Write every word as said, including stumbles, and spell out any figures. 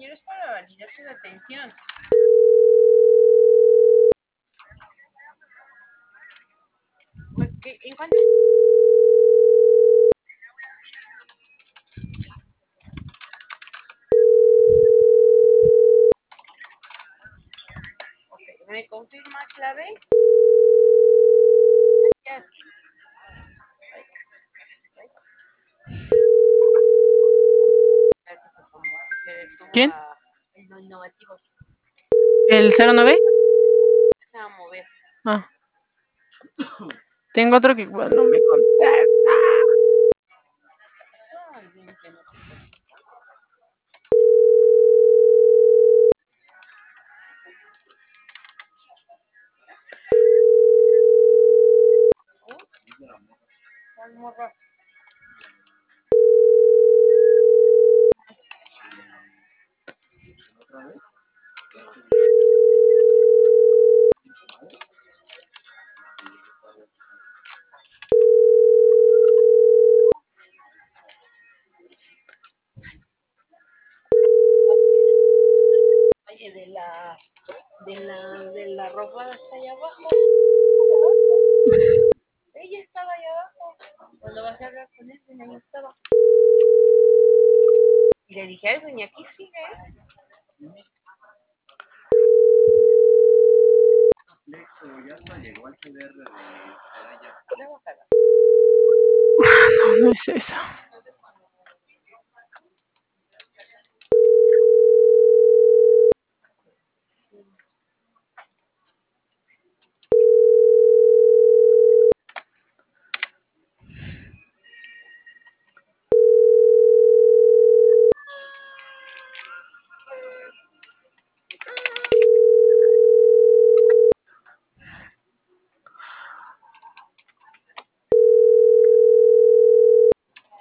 pero es para validar su detención. ¿En cuánto? Ok, ¿me confirma clave? Gracias. Se detuvo. ¿Quién? A el innovativo. ¿El cero nueve? Se va a mover. Ah. Tengo otro que igual no me contesta. Ay, bien que no te contesta. ¿Cuál morra? ¿Otra vez? Oye, de la, de la, de la ropa hasta allá abajo. Ella estaba allá abajo. Cuando vas a hablar con él, ahí estaba. Y le dije, ay, doña, aquí sigue. Pero ya hasta llegó al C D R de Celaya. No, no es esa.